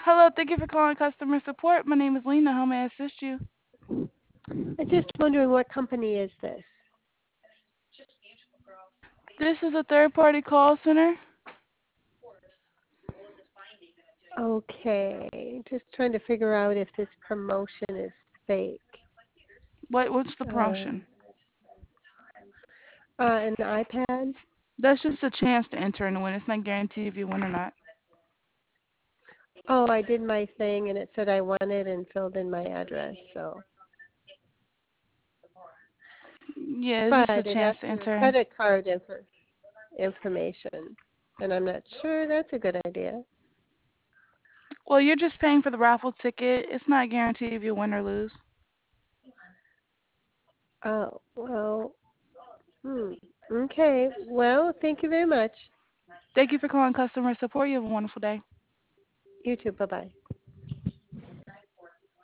Hello, thank you for calling customer support. My name is Lena. How may I assist you? I'm just wondering what company is this? This is a third-party call center. Okay, just trying to figure out if this promotion is fake. What's the Um, promotion? an iPad? That's just a chance to enter and win. It's not guaranteed if you win or not. Oh, I did my thing and it said I won it and filled in my address. So, Yeah, it's just a but it chance asked to for enter. credit card information, and I'm not sure that's a good idea. Well, you're just paying for the raffle ticket. It's not guaranteed if you win or lose. Oh, well, Okay, well, thank you very much. Thank you for calling customer support. You have a wonderful day. You too. Bye bye.